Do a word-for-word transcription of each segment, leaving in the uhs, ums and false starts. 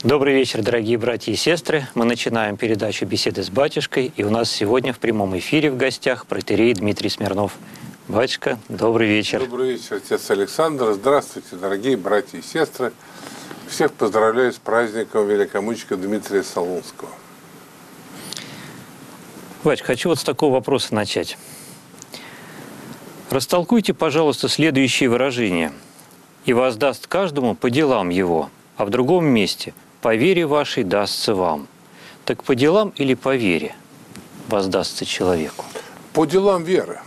Добрый вечер, дорогие братья и сестры. Мы начинаем передачу «Беседы с батюшкой». И у нас сегодня в прямом эфире в гостях протоиерей Дмитрий Смирнов. Батюшка, добрый вечер. Добрый вечер, отец Александр. Здравствуйте, дорогие братья и сестры. Всех поздравляю с праздником великомученика Дмитрия Солунского. Батюшка, хочу вот с такого вопроса начать. Растолкуйте, пожалуйста, следующие выражения. «И воздаст каждому по делам его», а в другом месте «по вере вашей дастся вам». Так по делам или по вере воздастся человеку? По делам веры.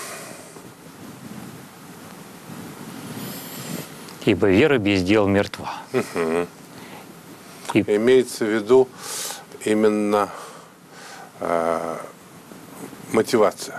Ибо вера без дел мертва. Угу. И... Имеется в виду именно э, мотивация.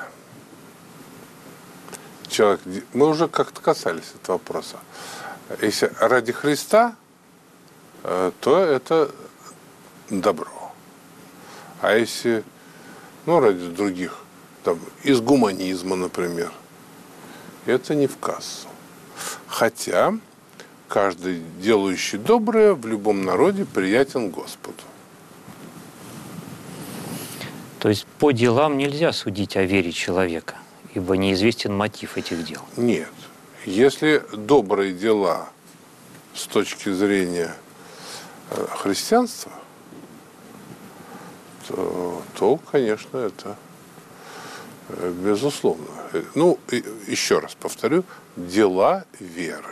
Человек, мы уже как-то касались этого вопроса. Если ради Христа, э, то это добро. А если, ну, ради других, там, из гуманизма, например, это не в кассу. Хотя каждый, делающий доброе, в любом народе приятен Господу. То есть по делам нельзя судить о вере человека, ибо неизвестен мотив этих дел? Нет. Если добрые дела с точки зрения христианства, то, то конечно, это безусловно. Ну, еще раз повторю, дела веры.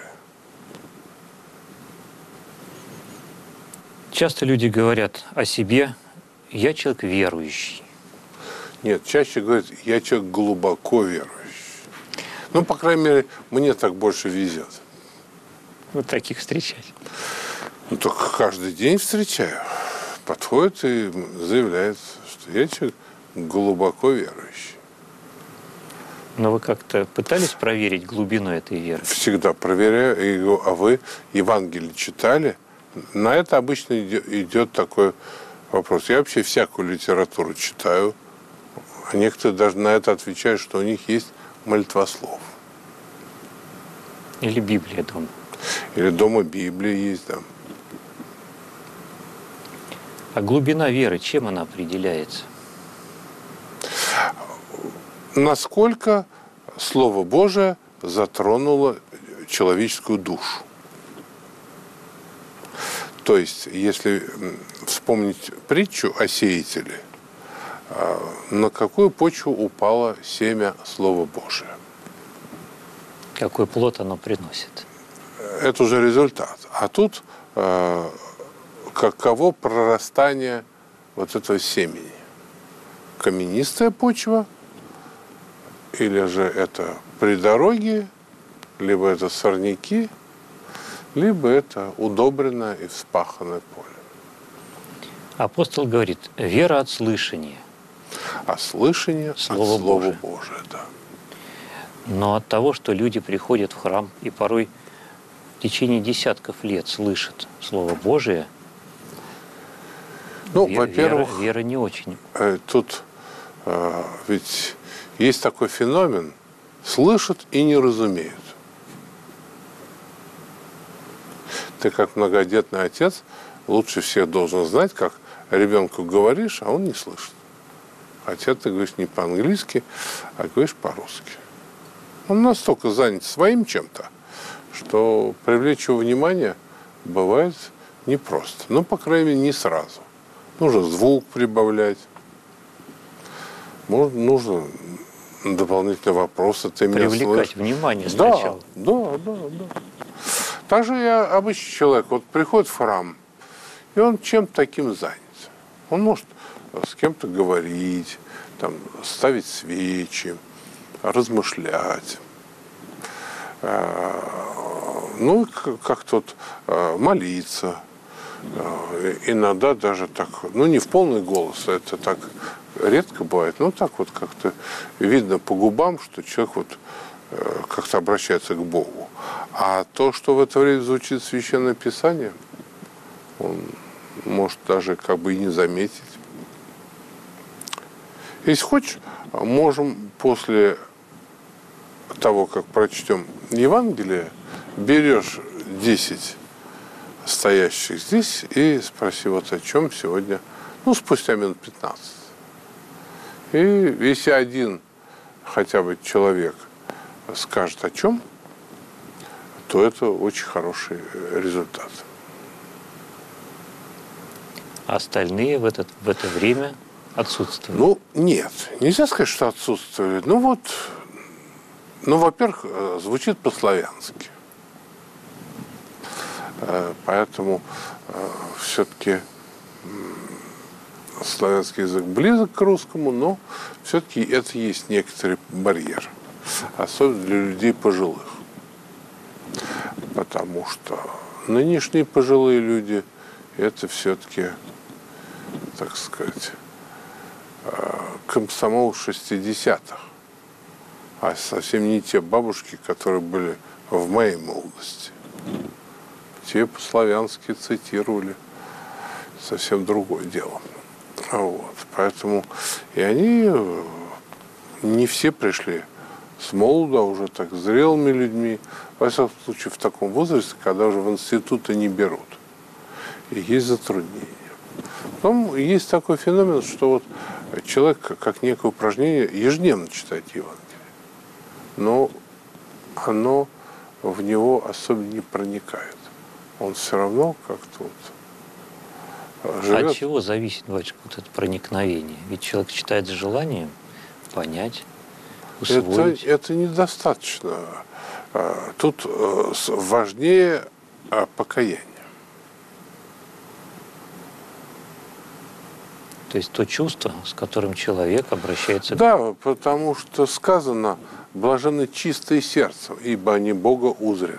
Часто люди говорят о себе: «Я человек верующий». Нет, чаще говорят: «Я человек глубоко верующий». Ну, по крайней мере, мне так больше везет. Вот таких встречать. Ну, только каждый день встречаю. Подходит и заявляет, что я человек глубоко верующий. Но вы как-то пытались проверить глубину этой веры? Всегда проверяю. И говорю: а вы Евангелие читали? На это обычно идет такой вопрос. Я вообще всякую литературу читаю. А некоторые даже на это отвечают, что у них есть молитвослов. Или Библия дома. Или дома Библия есть, да. А глубина веры, чем она определяется? Насколько Слово Божие затронуло человеческую душу. То есть, если вспомнить притчу о сеятеле, на какую почву упало семя Слова Божия? Какой плод оно приносит? Это уже результат. А тут э, каково прорастание вот этого семени? Каменистая почва, или же это придорожье, либо это сорняки, либо это удобренное и вспаханное поле. Апостол говорит: вера от слышания. А слышание Слово от Слова Божие. Божия, да. Но от того, что люди приходят в храм и порой в течение десятков лет слышат Слово Божие, ну, вера, во-первых, вера, вера не очень. Тут э, ведь есть такой феномен: слышат и не разумеют. Ты, как многодетный отец, лучше всех должен знать, как ребенку говоришь, а он не слышит. Хотя ты говоришь не по-английски, а говоришь по-русски. Он настолько занят своим чем-то, что привлечь его внимание бывает непросто. Ну, по крайней мере, не сразу. Нужно звук прибавлять. Можно, нужно дополнительные вопросы. Ты меня Привлекать слышишь? внимание сначала. Да, да, да, да. Также я обычный человек. Вот приходит в храм, и он чем-то таким занят. Он может с кем-то говорить, там, ставить свечи, размышлять. Ну, как-то вот молиться. Иногда даже так, ну, не в полный голос, это так редко бывает, но так вот как-то видно по губам, что человек вот как-то обращается к Богу. А то, что в это время звучит Священное Писание, он может даже как бы и не заметить. Если хочешь, можем после того, как прочтем Евангелие, берешь десять стоящих здесь и спроси, вот о чем сегодня, ну, спустя минут пятнадцать. И если один хотя бы человек скажет о чем, то это очень хороший результат. А остальные в, этот, в это время отсутствуют? Ну, нет. Нельзя сказать, что отсутствовали. Ну, вот, ну, во-первых, звучит по-славянски. Поэтому все-таки славянский язык близок к русскому, но все-таки это есть некоторый барьер. Особенно для людей пожилых. Потому что нынешние пожилые люди – это все-таки, так сказать, комсомол шестидесятых, а совсем не те бабушки, которые были в моей молодости. Те по-славянски цитировали, совсем другое дело. Вот. Поэтому и они не все пришли с молода, уже так зрелыми людьми, во всяком случае в таком возрасте, когда уже в институты не берут. И есть затруднения. Потом есть такой феномен, что вот человек, как некое упражнение, ежедневно читает Евангелие. Но оно в него особенно не проникает. Он все равно как-то вот живет. От чего зависит, батюшка, вот это проникновение? Ведь человек читает с желанием понять, усвоить. Это, это недостаточно. Тут важнее покаяние. То есть то чувство, с которым человек обращается да, к... Да, потому что сказано: блаженны чистые сердцем, ибо они Бога узрят.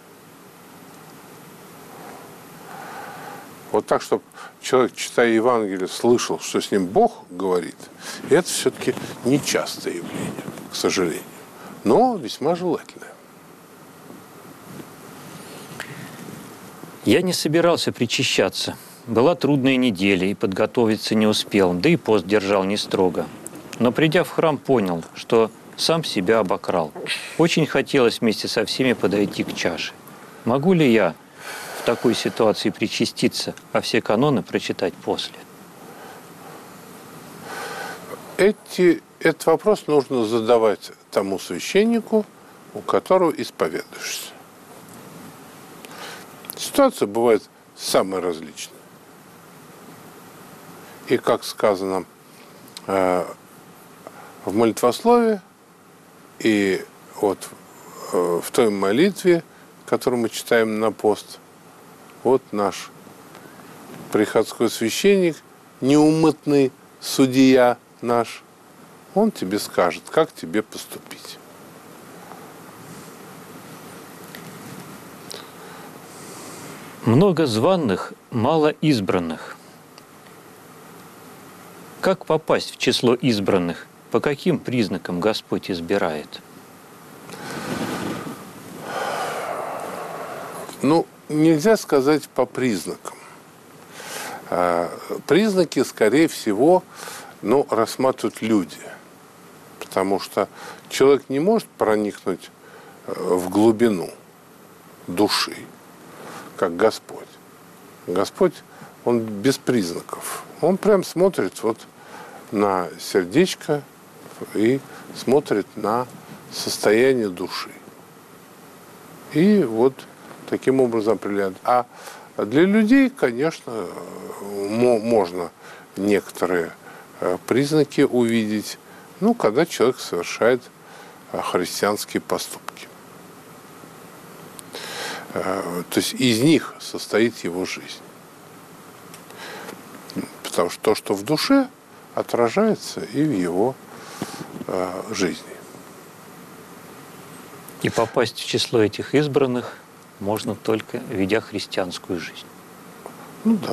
Вот так, чтобы человек, читая Евангелие, слышал, что с ним Бог говорит, это все-таки нечастое явление, к сожалению, но весьма желательное. Я не собирался причащаться. Была трудная неделя, и подготовиться не успел, да и пост держал не строго. Но придя в храм, понял, что сам себя обокрал. Очень хотелось вместе со всеми подойти к чаше. Могу ли я в такой ситуации причаститься, а все каноны прочитать после? Эти, этот вопрос нужно задавать тому священнику, у которого исповедуешься. Ситуация бывает самая различная. И, как сказано э, в молитвословии, и вот э, в той молитве, которую мы читаем на пост, вот наш приходской священник, неумытный судья наш, он тебе скажет, как тебе поступить. Много званых, мало избранных. Как попасть в число избранных? По каким признакам Господь избирает? Ну, нельзя сказать по признакам. Признаки, скорее всего, ну, рассматривают люди. Потому что человек не может проникнуть в глубину души, как Господь. Господь, Он без признаков. Он прям смотрит вот на сердечко и смотрит на состояние души. И вот таким образом определяет. А для людей, конечно, можно некоторые признаки увидеть, ну, когда человек совершает христианские поступки. То есть из них состоит его жизнь. Потому что то, что в душе, отражается и в его э, жизни. И попасть в число этих избранных можно только ведя христианскую жизнь. Ну да.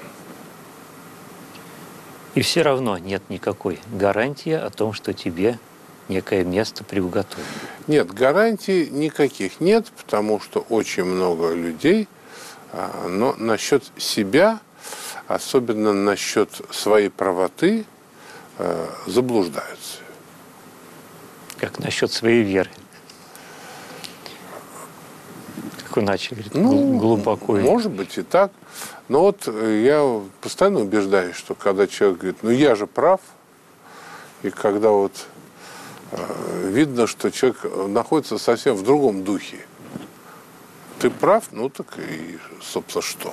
И все равно нет никакой гарантии о том, что тебе некое место приуготовено. Нет, гарантий никаких нет, потому что очень много людей, но насчет себя, особенно насчет своей правоты, заблуждаются. Как насчет своей веры. Как только начали, Ну, глубоко. Может быть и так. Но вот я постоянно убеждаюсь, что когда человек говорит, ну я же прав, и когда вот э, видно, что человек находится совсем в другом духе. Ты прав, ну так и, собственно, что?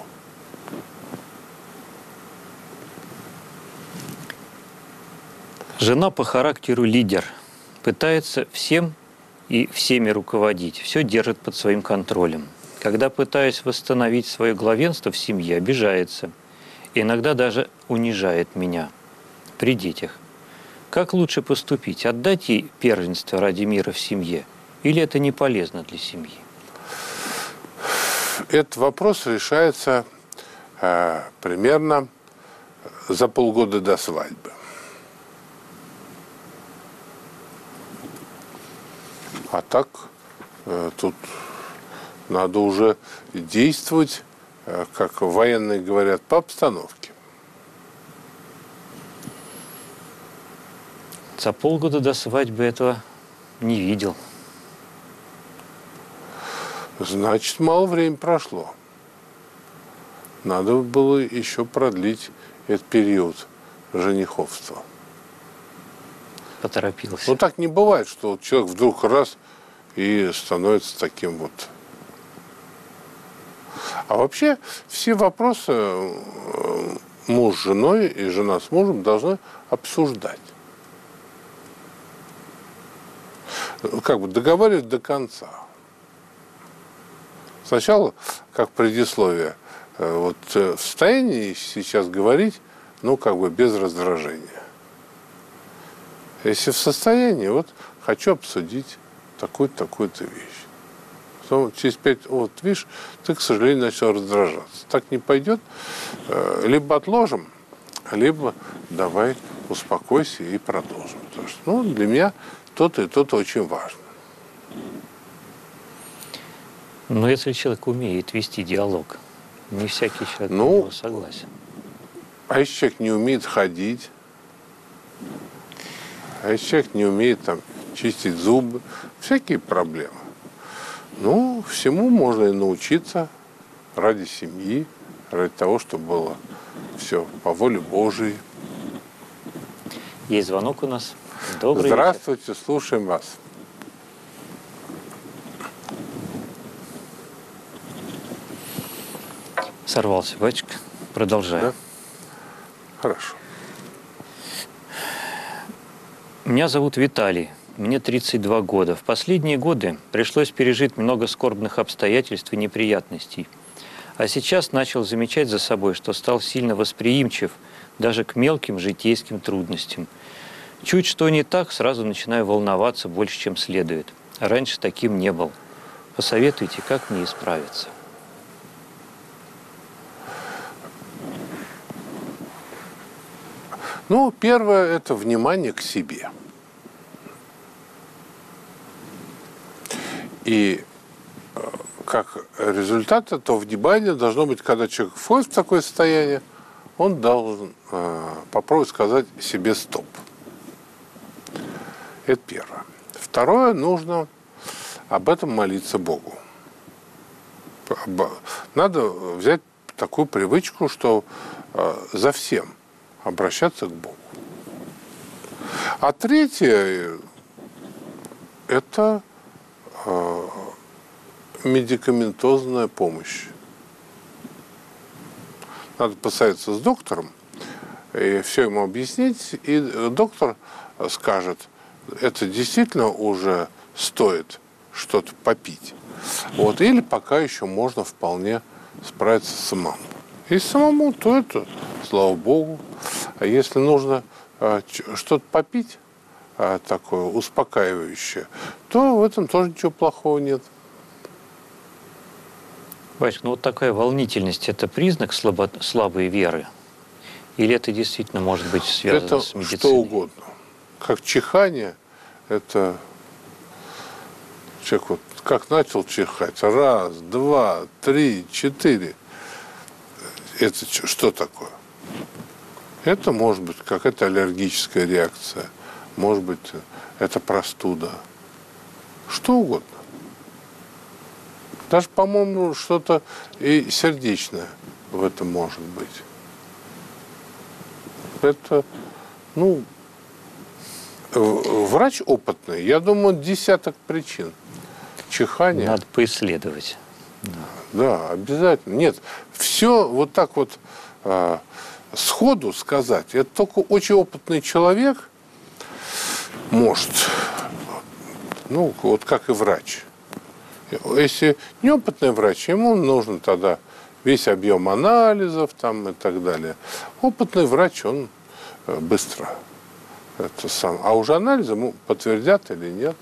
Жена по характеру лидер. Пытается всем и всеми руководить. Все держит под своим контролем. Когда пытаюсь восстановить свое главенство в семье, обижается. Иногда даже унижает меня при детях. Как лучше поступить? Отдать ей первенство ради мира в семье? Или это не полезно для семьи? Этот вопрос решается э, примерно за полгода до свадьбы. А так э, тут надо уже действовать, э, как военные говорят, по обстановке. За полгода до свадьбы этого не видел. Значит, мало времени прошло. Надо было еще продлить этот период жениховства. Поторопился. Ну, так не бывает, что вот человек вдруг раз и становится таким вот. А вообще все вопросы муж с женой и жена с мужем должны обсуждать. Как бы договаривать до конца. Сначала, как предисловие, вот в состоянии сейчас говорить, ну, как бы без раздражения. Если в состоянии, вот, хочу обсудить такую-то, такую-то вещь. Потом через пять, вот, видишь, ты, к сожалению, начал раздражаться. Так не пойдет, либо отложим, либо давай успокойся и продолжим. Потому что, ну, для меня то-то и то-то очень важно. Но если человек умеет вести диалог, не всякий человек ну, согласен. А если человек не умеет ходить, а если человек не умеет там чистить зубы, всякие проблемы. Ну, всему можно и научиться ради семьи, ради того, чтобы было все по воле Божией. Есть звонок у нас. Добрый Здравствуйте, вечер. Слушаем вас. Сорвался, батюшка. Продолжаю. Да? Хорошо. Меня зовут Виталий. Мне тридцать два года. В последние годы пришлось пережить много скорбных обстоятельств и неприятностей. А сейчас начал замечать за собой, что стал сильно восприимчив даже к мелким житейским трудностям. Чуть что не так, сразу начинаю волноваться больше, чем следует. А раньше таким не был. Посоветуйте, как мне исправиться. Ну, первое – это внимание к себе. И как результат этого внимания должно быть, когда человек входит в такое состояние, он должен э, попробовать сказать себе «стоп». Это первое. Второе, нужно об этом молиться Богу. Надо взять такую привычку, что э, за всем обращаться к Богу. А третье – это э, медикаментозная помощь. Надо посоветоваться с доктором и все ему объяснить, и доктор скажет, это действительно уже стоит что-то попить. Вот. Или пока еще можно вполне справиться самому. Если самому, то это, слава Богу. А если нужно э, что-то попить, э, такое успокаивающее, то в этом тоже ничего плохого нет. Батюшка, ну вот такая волнительность – это признак слабо, слабой веры? Или это действительно может быть связано это с медициной? Что угодно. Как чихание, это человек вот как начал чихать, раз, два, три, четыре. Это что такое? Это может быть какая-то аллергическая реакция, может быть, это простуда. Что угодно. Даже, по-моему, что-то и сердечное в этом может быть. Это, ну, врач опытный, я думаю, десяток причин. Чихание. Надо поисследовать. Да, обязательно. Нет, все вот так вот э, сходу сказать, это только очень опытный человек может, ну, вот как и врач. Если неопытный врач, ему нужно тогда весь объем анализов там и так далее. Опытный врач, он быстро это сам. А уже анализы ему подтвердят или нет.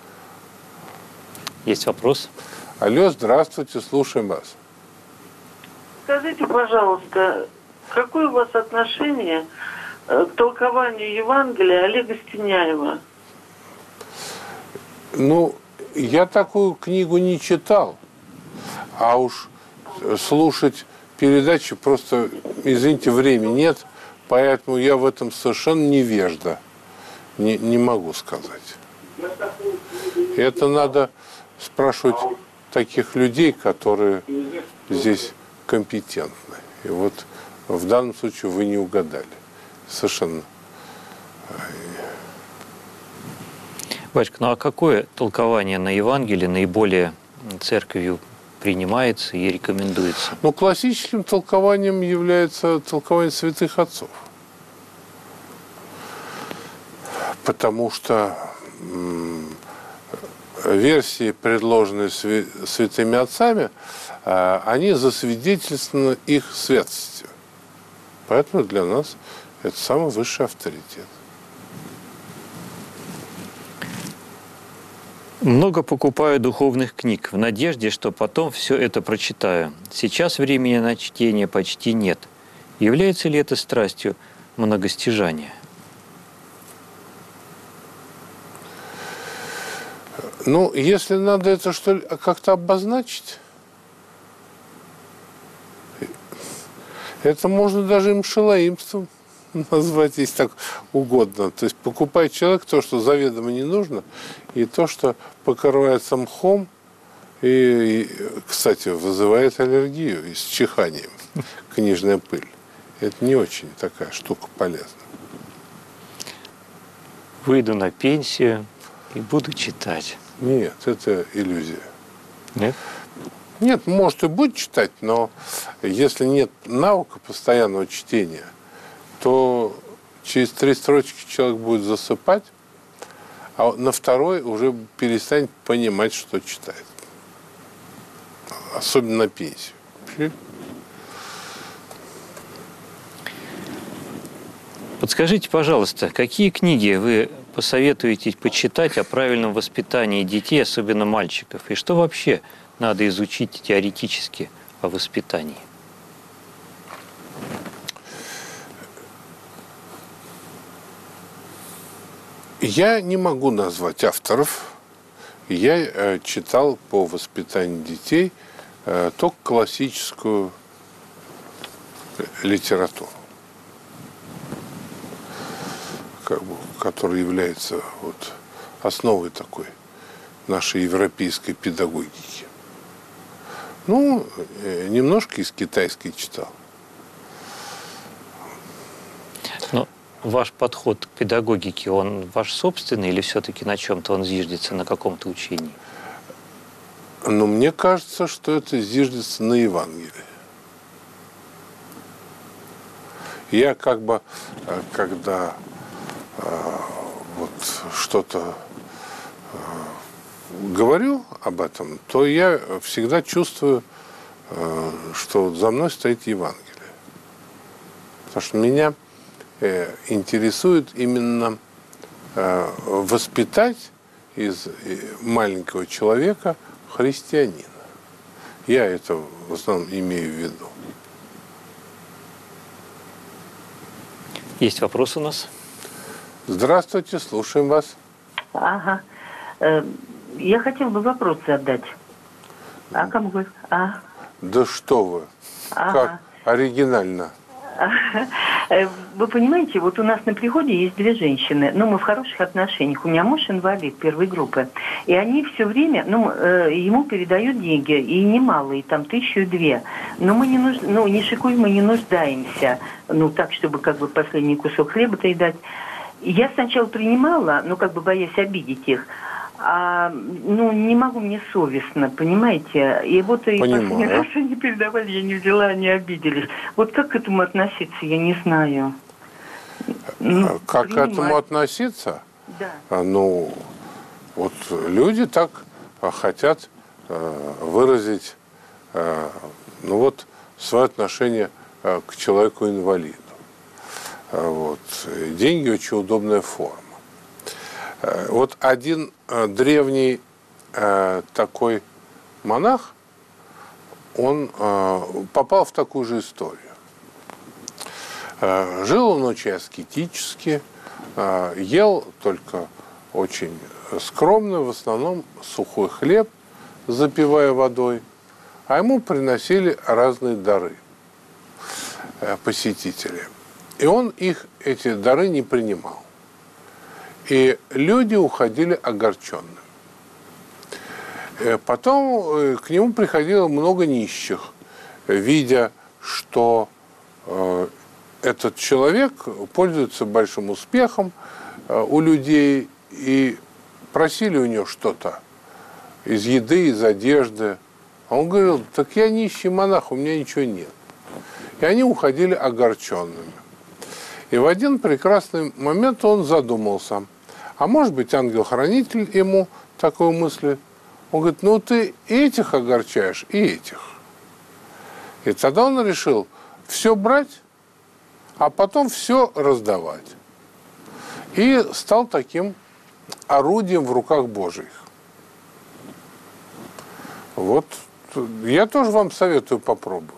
Есть вопрос? Алло, здравствуйте, слушаем вас. Скажите, пожалуйста, какое у вас отношение к толкованию Евангелия Олега Стеняева? Ну, я такую книгу не читал, а уж слушать передачи просто, извините, времени нет, поэтому я в этом совершенно невежда, не, не могу сказать. Это надо спрашивать таких людей, которые здесь компетентны. И вот в данном случае вы не угадали. Совершенно. Батюшка, ну а какое толкование на Евангелие наиболее церковью принимается и рекомендуется? Ну, классическим толкованием является толкование святых отцов. Потому что версии, предложенные святыми отцами, они засвидетельствованы их святостью. Поэтому для нас это самый высший авторитет. Много покупаю духовных книг в надежде, что потом все это прочитаю. Сейчас времени на чтение почти нет. Является ли это страстью многостяжания? Ну, если надо это что ли как-то обозначить, это можно даже и мшелаимством назвать, если так угодно. То есть покупает человек то, что заведомо не нужно, и то, что покрывается мхом, и, и кстати, вызывает аллергию и с чиханием, книжная пыль. Это не очень такая штука полезная. Выйду на пенсию и буду читать. Нет, это иллюзия. Нет? Нет, может и будет читать, но если нет навыка постоянного чтения, то через три строчки человек будет засыпать, а на второй уже перестанет понимать, что читает. Особенно на пенсию. Подскажите, пожалуйста, какие книги вы посоветуете почитать о правильном воспитании детей, особенно мальчиков? И что вообще надо изучить теоретически о воспитании? Я не могу назвать авторов. Я э, читал по воспитанию детей э, только классическую литературу, как бы, которая является вот основой такой нашей европейской педагогики. Ну, э, немножко из китайской читал. Но ваш подход к педагогике, он ваш собственный или все-таки на чем-то он зиждется, на каком-то учении? Но мне кажется, что это зиждется на Евангелии. Я как бы, когда э, вот что-то э, говорю об этом, то я всегда чувствую, э, что вот за мной стоит Евангелие. Потому что меня э, интересует именно э, воспитать из маленького человека христианина. Я это в основном имею в виду. Есть вопрос у нас? Здравствуйте, слушаем вас. Ага. Э, я хотела бы вопросы задать. А кому вы? А? Да что вы, Ага. как оригинально. Э, Вы понимаете, вот у нас на приходе есть две женщины, но мы в хороших отношениях. У меня муж инвалид первой группы. И они все время, ну, э, ему передают деньги, и немалые, там тысячу и две. Но мы не нуж... ну, не шикуем, мы не нуждаемся. Ну, так, чтобы как бы последний кусок хлеба-то и дать. Я сначала принимала, ну, как бы боясь обидеть их. А, ну, не могу, мне совестно, понимаете? И вот и последний раз они передавали, я не взяла, они обиделись. Вот как к этому относиться, я не знаю. Ну, как принимать. к этому относиться? Да. Ну, вот люди так хотят э, выразить, э, ну вот, свое отношение э, к человеку-инвалиду. Э, вот. Деньги очень удобная форма. Э, вот один э, древний э, такой монах, он э, попал в такую же историю. Э, жил он очень аскетически, э, ел только очень скромно, в основном сухой хлеб, запивая водой, а ему приносили разные дары э, посетители. И он их, эти дары, не принимал. И люди уходили огорченными. Э, потом э, к нему приходило много нищих, видя, что э, этот человек пользуется большим успехом э, у людей, и просили у него что-то из еды, из одежды. А он говорил: так я нищий монах, у меня ничего нет. И они уходили огорченными. И в один прекрасный момент он задумался, а может быть, ангел-хранитель ему такую мысль. Он говорит: ну ты и этих огорчаешь, и этих. И тогда он решил все брать, а потом все раздавать. И стал таким орудием в руках Божьих. Вот я тоже вам советую попробовать.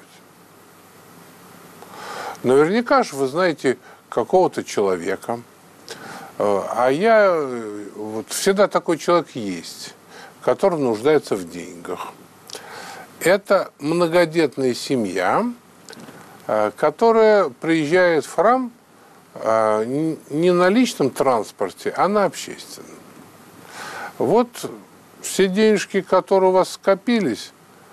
Наверняка же вы знаете какого-то человека, а я вот всегда такой человек есть, который нуждается в деньгах. Это многодетная семья, которая приезжает в храм не на личном транспорте, а на общественном. Вот все денежки, которые у вас скопились,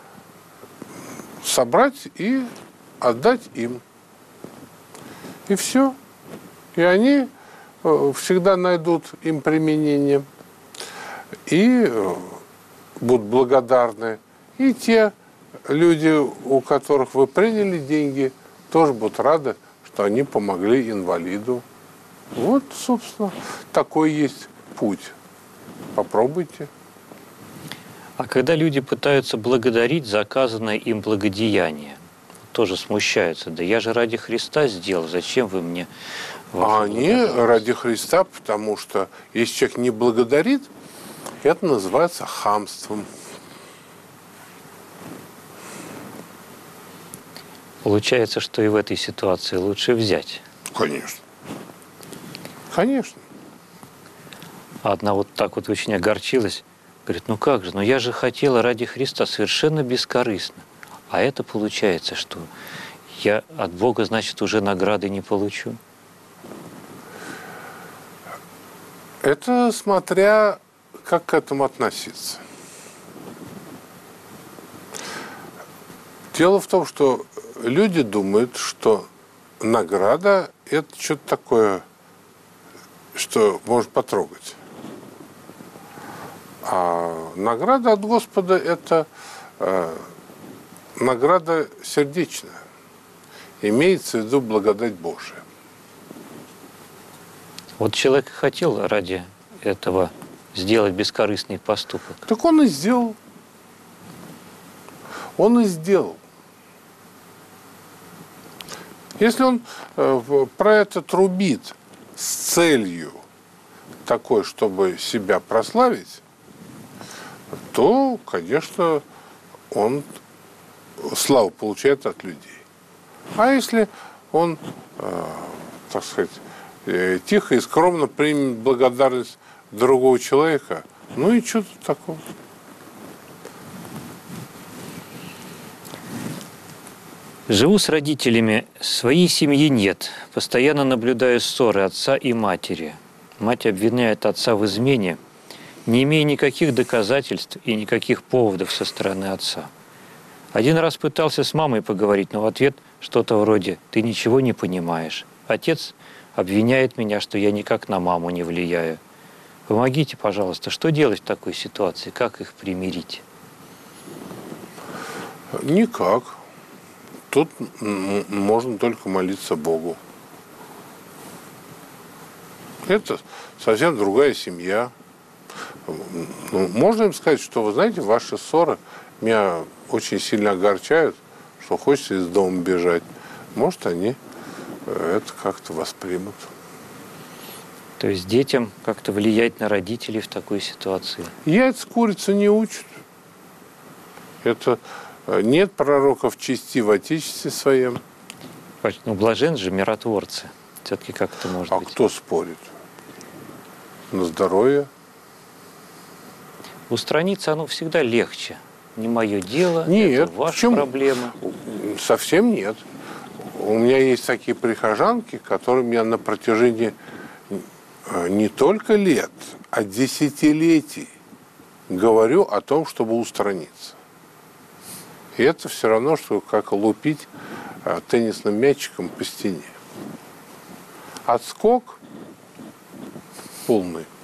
собрать и отдать им. И все. И они всегда найдут им применение. И будут благодарны. И те люди, у которых вы приняли деньги, тоже будут рады, что они помогли инвалиду. Вот, собственно, такой есть путь. Попробуйте. А когда люди пытаются благодарить за оказанное им благодеяние, тоже смущаются. Да я же ради Христа сделал, зачем вы мне... А они ради Христа, потому что если человек не благодарит, это называется хамством. Получается, что и в этой ситуации лучше взять. Конечно. Конечно. А одна вот так вот очень огорчилась. Говорит: ну как же, ну я же хотела ради Христа совершенно бескорыстно. А это получается, что я от Бога, значит, уже награды не получу. Это смотря как к этому относиться. Дело в том, что люди думают, что награда – это что-то такое, что можно потрогать. А награда от Господа – это э, награда сердечная. Имеется в виду благодать Божия. Вот человек хотел ради этого сделать бескорыстный поступок. Так он и сделал. Он и сделал. Если он э, про это трубит с целью такой, чтобы себя прославить, то, конечно, он славу получает от людей. А если он, э, так сказать, э, тихо и скромно примет благодарность другого человека, ну и что тут такого? Живу с родителями, своей семьи нет. Постоянно наблюдаю ссоры отца и матери. Мать обвиняет отца в измене, не имея никаких доказательств и никаких поводов со стороны отца. Один раз пытался с мамой поговорить, но в ответ что-то вроде «ты ничего не понимаешь». Отец обвиняет меня, что я никак на маму не влияю. Помогите, пожалуйста, что делать в такой ситуации, как их примирить? Никак. Тут можно только молиться Богу. Это совсем другая семья. Ну, можно им сказать, что, вы знаете, ваши ссоры меня очень сильно огорчают, что хочется из дома бежать. Может, они это как-то воспримут. То есть детям как-то влиять на родителей в такой ситуации? Яйца курицы не учат. Это нет пророков чести в Отечестве своем. Ну, блажен же миротворцы. Все-таки как это может а быть? А кто спорит? На здоровье. Устраниться оно всегда легче. Не мое дело, нет, это ваша почему? проблема. Совсем нет. У меня есть такие прихожанки, которым я на протяжении не только лет, а десятилетий говорю о том, чтобы устраниться. И это все равно, что как лупить теннисным мячиком по стене. Отскок полный.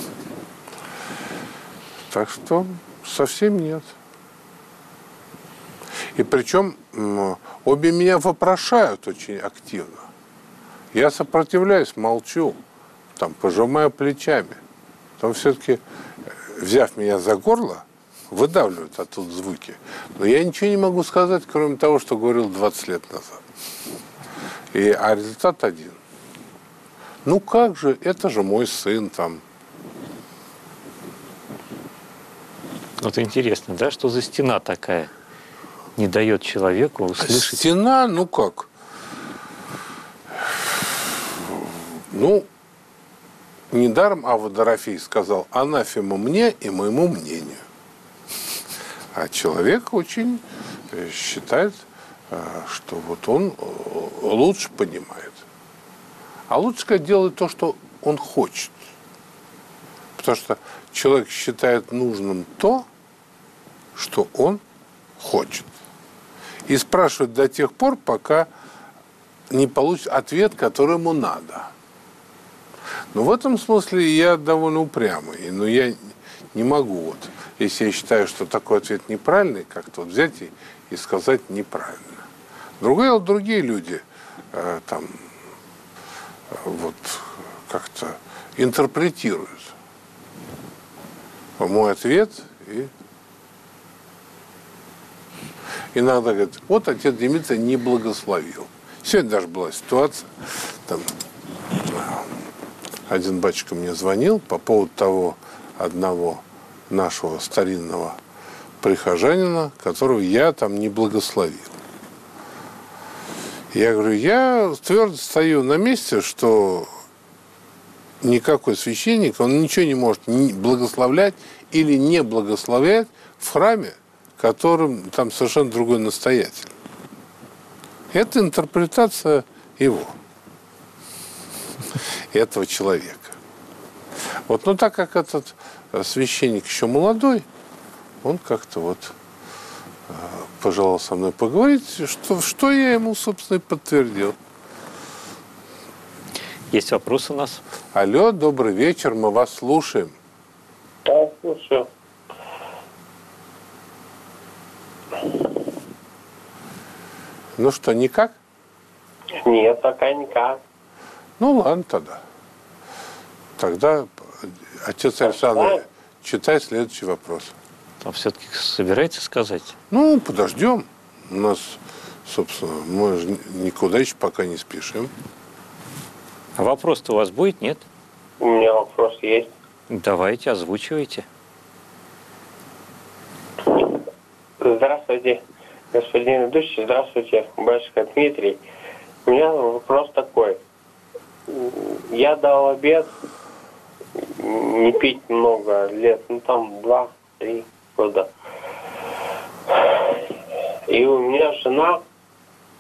Так что совсем нет. И причем обе меня вопрошают очень активно. Я сопротивляюсь, молчу, там, пожимаю плечами. Потом все-таки, взяв меня за горло, выдавливают оттуда звуки. Но я ничего не могу сказать, кроме того, что говорил двадцать лет назад. И, а результат один. Ну как же, это же мой сын там. Вот интересно, да, что за стена такая не дает человеку услышать? Стена, ну как? Ну, недаром Авва Дорофей сказал: анафема мне и моему мнению. А человек очень считает, что вот он лучше понимает. А лучше сказать, делает то, что он хочет. Потому что человек считает нужным то, что он хочет. И спрашивает до тех пор, пока не получит ответ, который ему надо. Но в этом смысле я довольно упрямый. Но я не могу, вот, если я считаю, что такой ответ неправильный, как-то вот взять и, и сказать неправильно. Другое, другие люди э, там э, вот как-то интерпретируют мой ответ и иногда говорят: вот отец Дмитрий не благословил. Сегодня даже была ситуация, там один батюшка мне звонил по поводу того одного нашего старинного прихожанина, которого я там не благословил. Я говорю, я твердо стою на месте, что никакой священник, он ничего не может благословлять или не благословлять в храме, которым там совершенно другой настоятель. Это интерпретация его, этого человека. Вот, но так как этот священник еще молодой, он как-то вот пожелал со мной поговорить, что, что я ему, собственно, и подтвердил. Есть вопрос у нас? Алло, добрый вечер, мы вас слушаем. Да, слушаю. Ну что, никак? Нет, пока никак. Ну ладно тогда. Тогда, отец Александр, читай следующий вопрос. Он все-таки собирается сказать? Ну, подождем. У нас, собственно, мы же никуда еще пока не спешим. А вопрос-то у вас будет, нет? У меня вопрос есть. Давайте, озвучивайте. Здравствуйте, господин ведущий. Здравствуйте, батюшка Дмитрий. У меня вопрос такой. Я дал обет не пить много лет, ну там два-три года. И у меня жена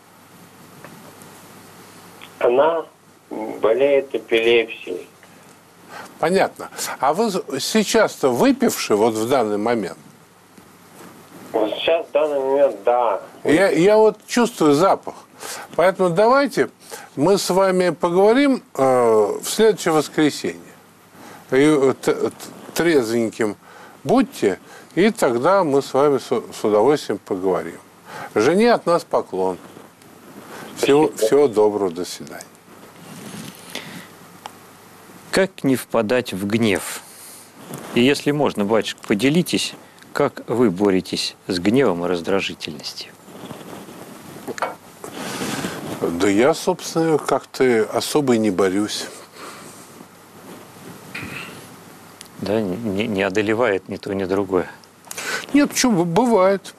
она болеет эпилепсией. Понятно. А вы сейчас-то выпивший вот в данный момент? Вот сейчас, в данный момент, да. Я, я вот чувствую запах. Поэтому давайте мы с вами поговорим э, в следующее воскресенье. И, т, трезвеньким будьте, и тогда мы с вами с, с удовольствием поговорим. Жене от нас поклон. Всего, всего доброго, до свидания. Как не впадать в гнев? И если можно, батюшка, поделитесь, как вы боретесь с гневом и раздражительностью? Да я, собственно, как-то особо и не борюсь. Да, не, не одолевает ни то, ни другое. Нет, почему? Бывает.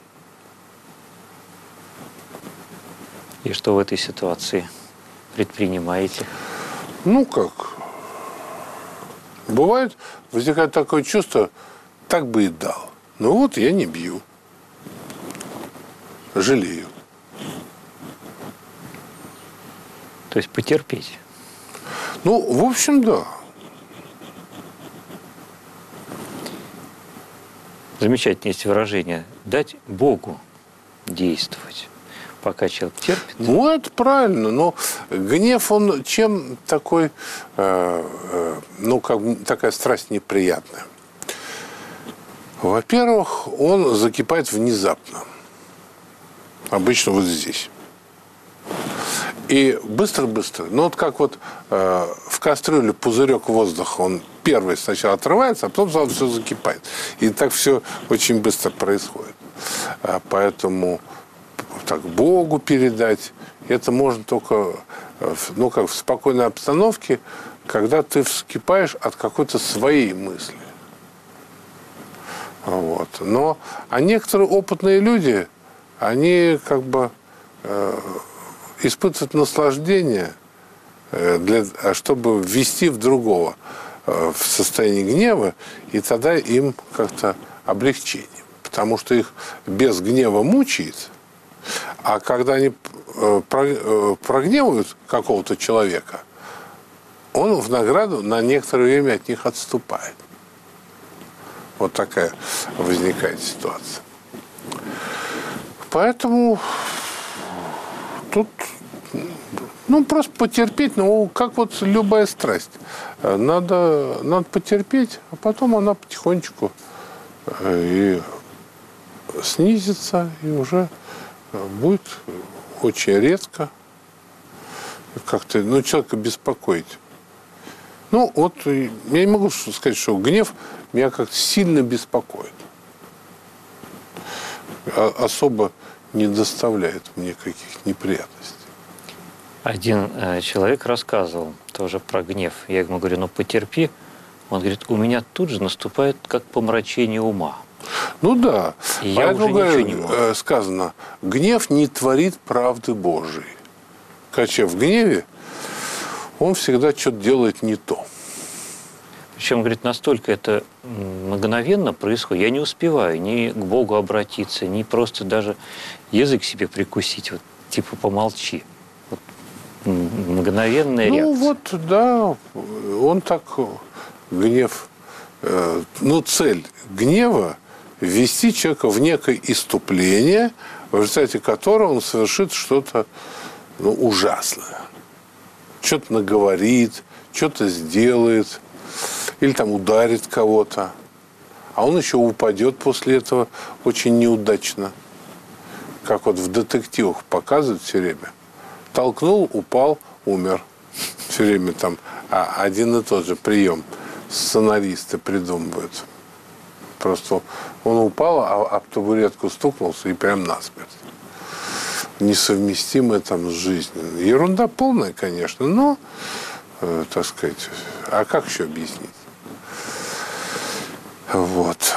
И что в этой ситуации предпринимаете? Ну, как? Бывает, возникает такое чувство, так бы и дал. Ну вот я не бью. Жалею. То есть потерпеть? Ну, в общем, да. Замечательное есть выражение. Дать Богу действовать, пока человек терпит. Ну, это правильно. Но гнев, он чем такой, э, э, ну, как такая страсть неприятная? Во-первых, он закипает внезапно. Обычно вот здесь. И быстро-быстро. Ну, вот как вот э, в кастрюле пузырек воздуха, он первый сначала отрывается, а потом сразу все закипает. И так все очень быстро происходит. А поэтому так Богу передать, это можно только, ну, как в спокойной обстановке, когда ты вскипаешь от какой-то своей мысли. Вот. Но, а некоторые опытные люди, они как бы э, испытывают наслаждение, э, для, чтобы ввести в другого э, в состояние гнева, и тогда им как-то облегчение. Потому что их без гнева мучает, а когда они э, про, э, прогневают какого-то человека, он в награду на некоторое время от них отступает. Вот такая возникает ситуация. Поэтому тут, ну, просто потерпеть, ну, как вот любая страсть. Надо, надо потерпеть, а потом она потихонечку и снизится, и уже будет очень редко как-то, ну, человека беспокоить. Ну, вот я не могу сказать, что гнев меня как-то сильно беспокоит. Особо не доставляет мне каких неприятностей. Один э, человек рассказывал тоже про гнев. Я ему говорю, ну потерпи. Он говорит, у меня тут же наступает как помрачение ума. Ну да. И поэтому, я уже говорю, ничего не могу. сказано, гнев не творит правды Божией. Когда в гневе, он всегда что-то делает не то. Причем, говорит, настолько это мгновенно происходит, я не успеваю ни к Богу обратиться, ни просто даже язык себе прикусить, вот, типа помолчи. Вот, мгновенная реакция. Ну вот, да, он так, гнев, э, ну цель гнева – ввести человека в некое иступление, в результате которого он совершит что-то, ну, ужасное. Что-то наговорит, что-то сделает, или там ударит кого-то. А он еще упадет после этого очень неудачно. Как вот в детективах показывают все время. Толкнул, упал, умер. Все время там а один и тот же прием сценаристы придумывают. Просто он упал, а об табуретку стукнулся и прям насмерть. Несовместимое там с жизнью. Ерунда полная, конечно, но, э, так сказать, а как еще объяснить? Вот.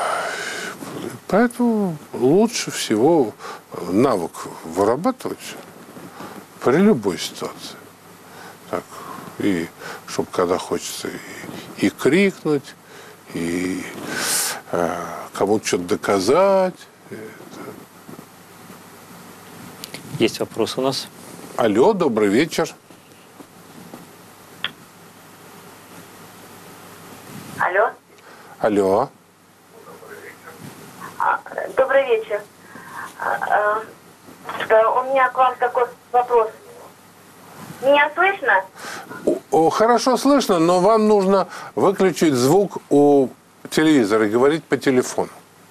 Поэтому лучше всего навык вырабатывать при любой ситуации. Так, и чтобы когда хочется и, и крикнуть, и э, кому-то что-то доказать. Есть вопрос у нас? Алло, добрый вечер. Алло. Алло. Добрый вечер. У меня к вам такой вопрос. Меня слышно? О, хорошо слышно, но вам нужно выключить звук у телевизора и говорить по телефону.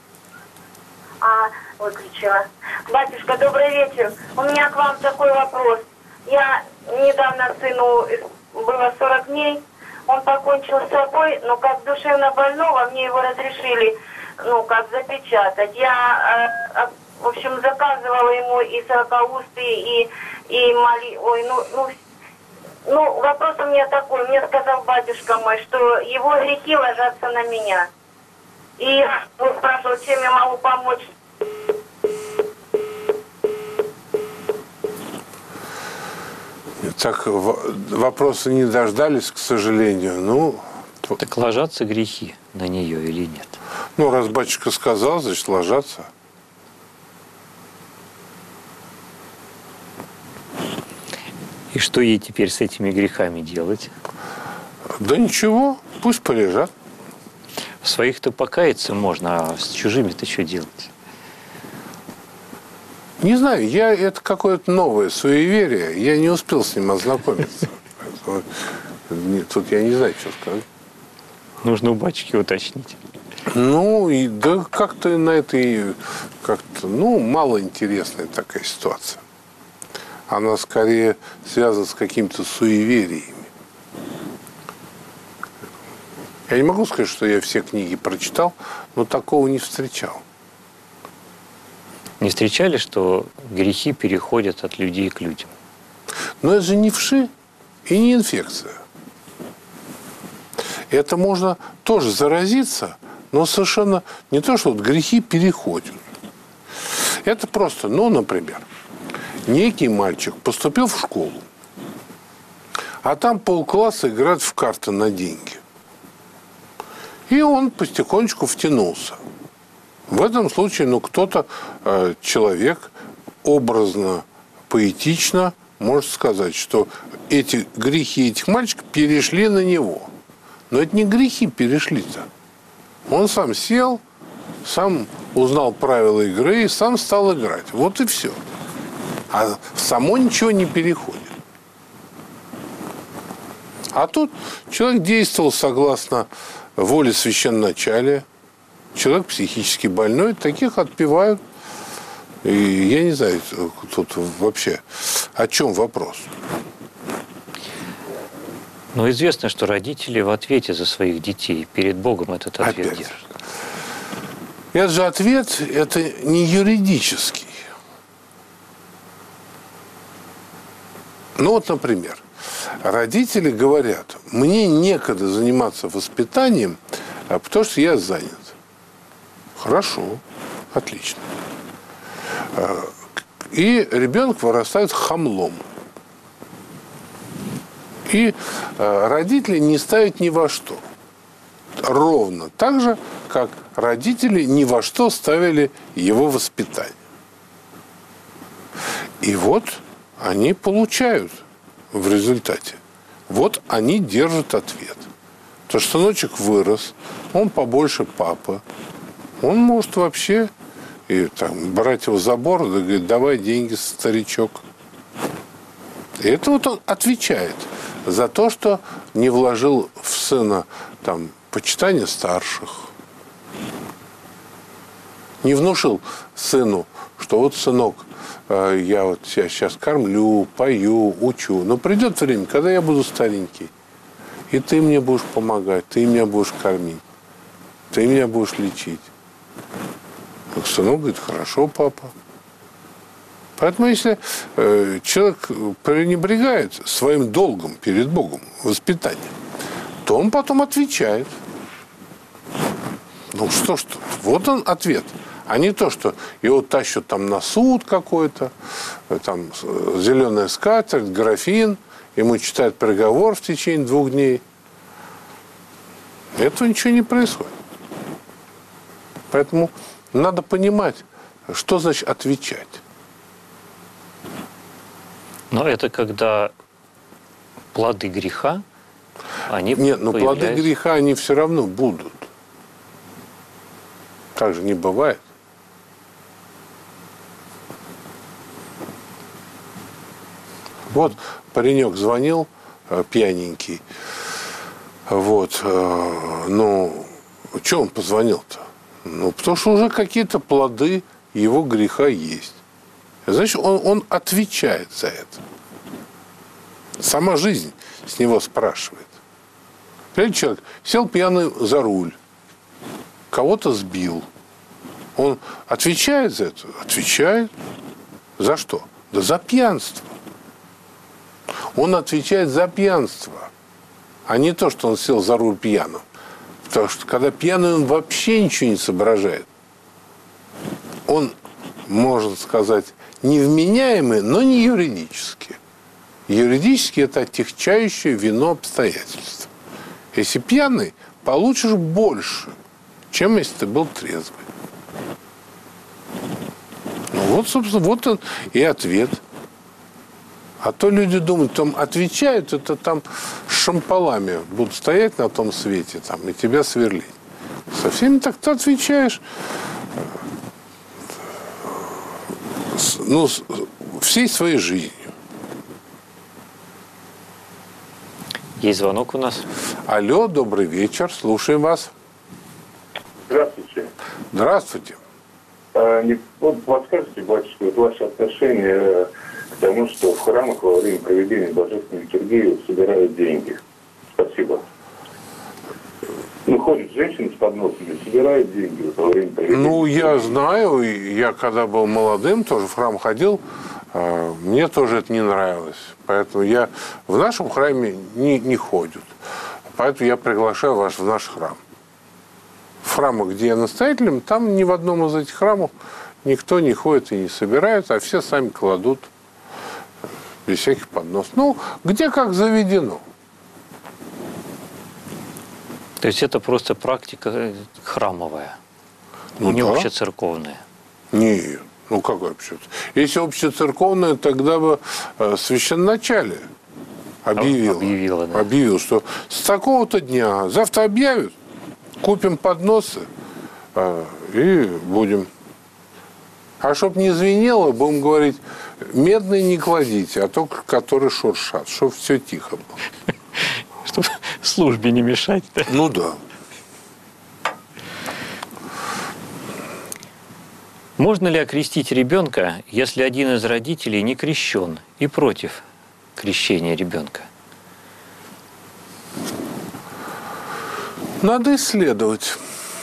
А, выключила. Батюшка, добрый вечер. У меня к вам такой вопрос. Я недавно сыну было сорок дней. Он покончил с собой, но как душевно больного мне его разрешили, ну, как запечатать. Я, э, в общем, заказывала ему и сорокаусты, и, и моли... Ой, ну, ну, ну, вопрос у меня такой. Мне сказал батюшка мой, что его грехи ложатся на меня. И он спрашивал, чем я могу помочь. Так, вопросы не дождались, к сожалению. Ну, так ложатся грехи на нее или нет? Ну, раз батюшка сказал, значит, ложатся. И что ей теперь с этими грехами делать? Да ничего, пусть полежат. В своих-то покаяться можно, а с чужими-то что делать? Не знаю, я это какое-то новое суеверие. Я не успел с ним ознакомиться. Тут я не знаю, что сказать. Нужно у батюшки уточнить. Ну, и да как-то на этой, как-то, ну, малоинтересная такая ситуация. Она скорее связана с какими-то суевериями. Я не могу сказать, что я все книги прочитал, но такого не встречал. Не встречали, что грехи переходят от людей к людям? Но это же не вши и не инфекция. Это можно тоже заразиться, но совершенно не то, что вот грехи переходят. Это просто, ну, например, некий мальчик поступил в школу, а там полкласса играет в карты на деньги. И он потихонечку втянулся. В этом случае, ну, кто-то, э, человек, образно, поэтично может сказать, что эти грехи этих мальчиков перешли на него. Но это не грехи перешли-то. Он сам сел, сам узнал правила игры и сам стал играть. Вот и все. А само ничего не переходит. А тут человек действовал согласно воле священноначалия. Человек психически больной, таких отпевают. И я не знаю, тут вообще о чем вопрос. Но известно, что родители в ответе за своих детей. Перед Богом этот ответ Опять. держат. Этот же ответ, это не юридический. Ну вот, например, родители говорят, мне некогда заниматься воспитанием, потому что я занят. Хорошо, отлично. И ребенок вырастает хамлом. И родители не ставят ни во что. Ровно так же, как родители ни во что ставили его воспитание. И вот они получают в результате. Вот они держат ответ. То, что сыночек вырос, он побольше папы, он может вообще и, там, брать его за бороду и говорить, давай деньги, старичок. И это вот он отвечает за то, что не вложил в сына там, почитание старших. Не внушил сыну, что вот, сынок, я вот тебя сейчас кормлю, пою, учу. Но придет время, когда я буду старенький, и ты мне будешь помогать, ты меня будешь кормить, ты меня будешь лечить. Так сынок говорит, хорошо, папа. Поэтому если э, человек пренебрегает своим долгом перед Богом, воспитанием, то он потом отвечает. Ну что ж, вот он ответ. А не то, что его тащат там на суд какой-то, там зеленая скатерть, графин, ему читают приговор в течение двух дней. Этого ничего не происходит. Поэтому надо понимать, что значит отвечать. Но это когда плоды греха, они Нет, но появляются... плоды греха, они все равно будут. Так же не бывает. Вот паренек звонил, пьяненький. Вот. Ну, что он позвонил-то? Ну, потому что уже какие-то плоды его греха есть. Значит, он, он отвечает за это. Сама жизнь с него спрашивает. Понимаете, человек сел пьяный за руль, кого-то сбил. Он отвечает за это? Отвечает. За что? Да за пьянство. Он отвечает за пьянство, а не то, что он сел за руль пьяным. Потому что когда пьяный, он вообще ничего не соображает. Он, можно сказать, невменяемый, но не юридически. Юридически это отягчающее вину обстоятельств. Если пьяный, получишь больше, чем если ты был трезвый. Ну вот, собственно, вот он и ответ. А то люди думают, там отвечают, это там с шампалами будут стоять на том свете там, и тебя сверлить. Со всеми так ты отвечаешь. Ну, всей своей жизнью. Есть звонок у нас. Алло, добрый вечер, слушаем вас. Здравствуйте. Здравствуйте. А, не, вот подскажите, батюшка, вот ваше отношение к тому, что в храмах во время проведения божественной литургии собирают деньги. Спасибо. Ну, ходят женщины с подносами, собирают деньги во время проведения. Ну, я знаю, я когда был молодым, тоже в храм ходил, мне тоже это не нравилось. Поэтому я в нашем храме не, не ходят. Поэтому я приглашаю вас в наш храм. В храмах, где я настоятелем, там ни в одном из этих храмов никто не ходит и не собирает, а все сами кладут без всяких подносов. Ну, где как заведено. То есть это просто практика храмовая, Ну, не да. общецерковная. Нет. Ну, как вообще? Если общецерковное, тогда бы э, священноначалие объявило, Объявило, да. объявил, что с такого-то дня завтра объявят, купим подносы э, и будем. А чтоб не звенело, будем говорить, медный не кладите, а только который шуршат, чтобы все тихо было. Чтобы службе не мешать. Да? Ну да. Можно ли окрестить ребенка, если один из родителей не крещен и против крещения ребенка? Надо исследовать.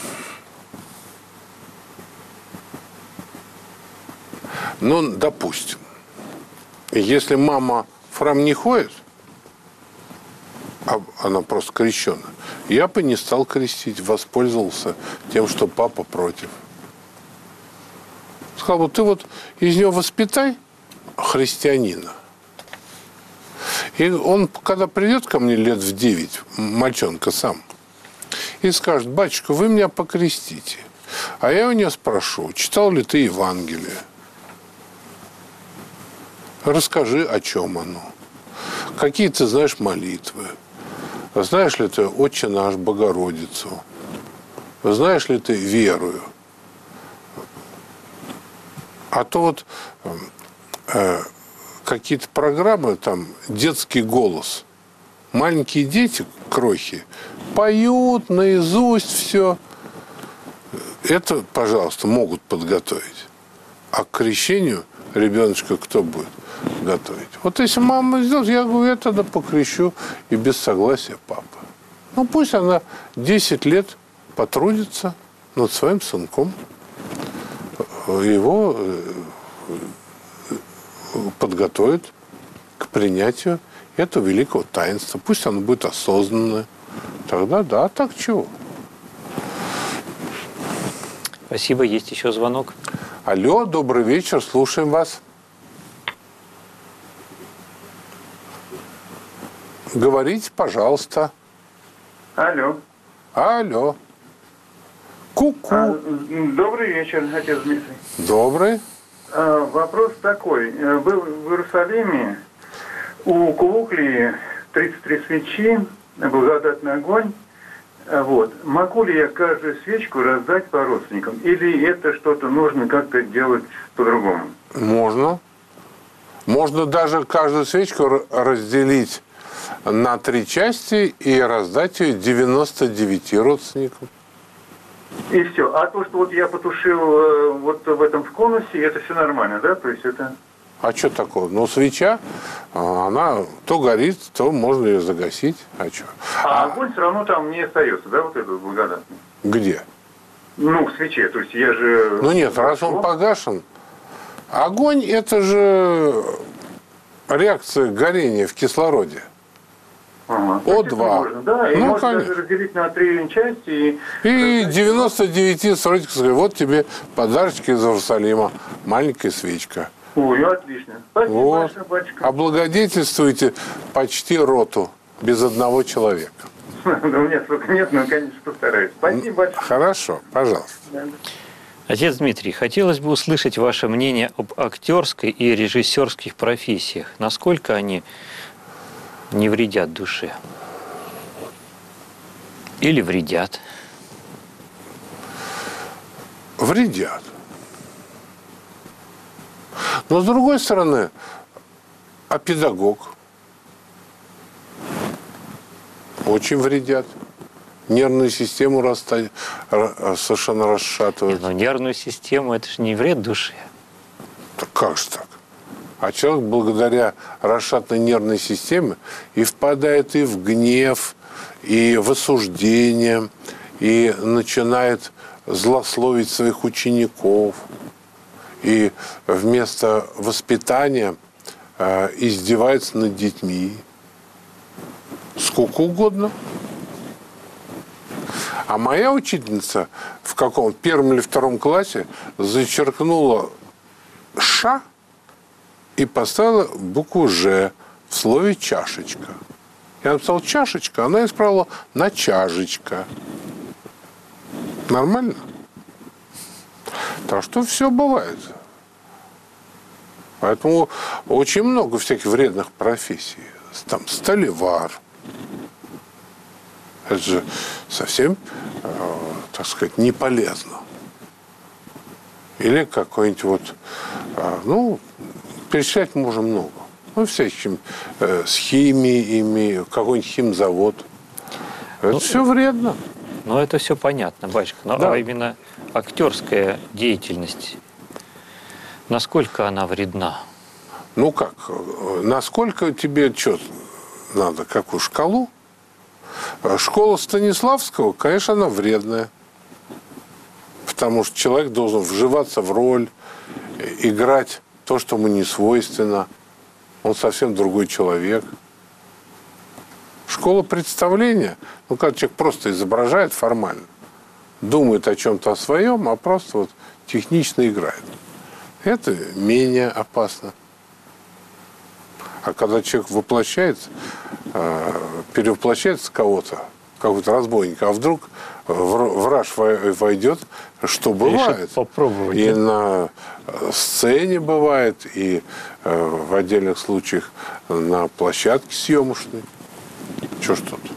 Ну, допустим, если мама в храм не ходит, а она просто крещена, я бы не стал крестить, воспользовался тем, что папа против. Сказал бы, ты вот из него воспитай христианина. И он, когда придет ко мне лет в девять, мальчонка сам, и скажет, батюшка, вы меня покрестите. А я у него спрошу, читал ли ты Евангелие? Расскажи, о чем оно. Какие ты знаешь молитвы? Знаешь ли ты Отче наш, Богородицу? Знаешь ли ты верую? А то вот э, какие-то программы, там, детский голос. Маленькие дети, крохи, поют наизусть все. Это, пожалуйста, могут подготовить. А к крещению ребеночка кто будет готовить? Вот если мама сделает, я говорю, я тогда покрещу и без согласия папы. Ну, пусть она десять лет потрудится над своим сынком. Его подготовит к принятию этого великого таинства. Пусть оно будет осознанное. Тогда да, а так чего? Спасибо. Есть еще звонок. Алло, добрый вечер, слушаем вас. Говорите, пожалуйста. Алло. Алло. Ку-ку. А, добрый вечер, отец Дмитрий. Добрый. А, вопрос такой. Был в Иерусалиме у Кулукли тридцать три свечи, благодатный огонь. Вот. Могу ли я каждую свечку раздать по родственникам? Или это что-то нужно как-то делать по-другому? Можно. Можно даже каждую свечку разделить на три части и раздать ее девяноста девяти родственникам. И все. А то, что вот я потушил э, вот в этом в конусе, это все нормально, да? То есть это... А что такого? Ну, свеча, она то горит, то можно ее загасить. А что? А, А огонь все равно там не остается, да, вот этот благодатный? где? Ну, в свече. То есть я же... Ну нет, раз он погашен. Огонь – это же реакция горения в кислороде. Ага. О два. Можно, да, и Ну, можно конечно. даже разделить на три части. И, И девяносто девяти срочно сказать, вот тебе подарочки из Иерусалима, маленькая свечка. Ой, отлично. Спасибо Вот. большое, батюшка. Облагодетельствуйте почти роту без одного человека. Да у меня столько нет, но, конечно, постараюсь. Спасибо большое. Хорошо, пожалуйста. Отец Дмитрий, хотелось бы услышать ваше мнение об актерской и режиссерских профессиях. Насколько они не вредят душе? Или вредят? Вредят. Но с другой стороны, а педагог очень вредят. Нервную систему расста... совершенно расшатывают. Но нервную систему – это же не вред душе. Так как же так? А человек благодаря расшатанной нервной системе и впадает и в гнев, и в осуждение, и начинает злословить своих учеников, и вместо воспитания э, издевается над детьми. Сколько угодно. А моя учительница в каком первом или втором классе зачеркнула «ша» и поставила букву «ж» в слове «чашечка». Я написал «чашечка», она исправила на «чашечка». Нормально? Так что все бывает. Поэтому очень много всяких вредных профессий. Там столевар. Это же совсем, э, так сказать, не полезно. Или какой-нибудь вот, э, ну, перечислять можно много. Ну, всяким э, с химией, какой-нибудь химзавод. Это Ну, все вредно. Ну, это все понятно, батюшка. Но Да. а именно актерская деятельность, насколько она вредна? Ну как, э, насколько тебе что надо, какую шкалу? Школа Станиславского, конечно, она вредная. Потому что человек должен вживаться в роль, играть то, что ему не свойственно. Он совсем другой человек. Школа представления, ну, когда человек просто изображает формально, думает о чем-то о своем, а просто вот технично играет. Это менее опасно. А когда человек воплощается, перевоплощается кого-то, какого-то разбойника, а вдруг в раж войдет, что бывает. Решит попробовать. И Да? на сцене бывает, и в отдельных случаях на площадке съемочной. Что ж тут?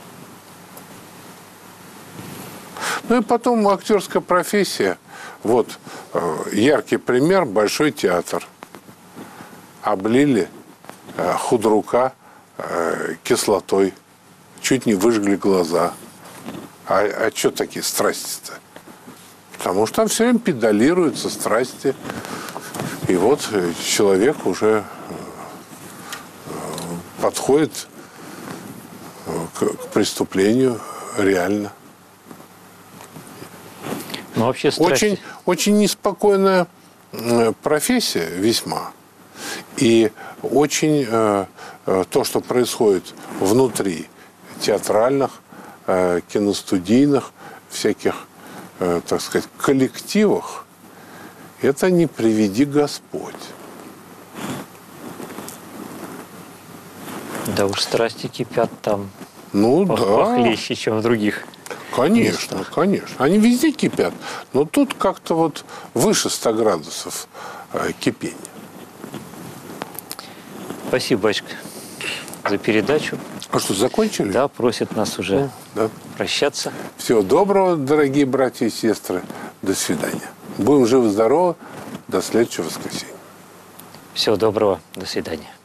Ну и потом актерская профессия. Вот яркий пример – Большой театр. Облили худрука кислотой, чуть не выжгли глаза. А, а что такие страсти-то? Потому что там все время педалируются страсти. И вот человек уже подходит к, к преступлению реально. Ну, вообще страсти... Очень, очень неспокойная профессия весьма. И очень э, то, что происходит внутри театральных, э, киностудийных, всяких, э, так сказать, коллективах, это не приведи Господь. Да уж страсти кипят там Ну пох- да. похлеще, чем в других. Конечно, местах. конечно. Они везде кипят. Но тут как-то вот выше ста градусов э, кипения. Спасибо, батюшка. за передачу. А что, закончили? Да, просят нас уже Да. прощаться. Всего доброго, дорогие братья и сестры. До свидания. Будем живы-здоровы. До следующего воскресенья. Всего доброго. До свидания.